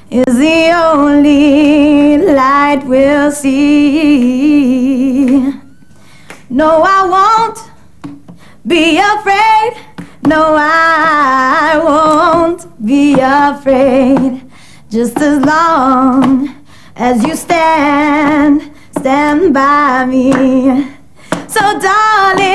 is the only light we'll see. No, I won't be afraid. No, I won't be afraid. Just as long as you stand by me. So darling,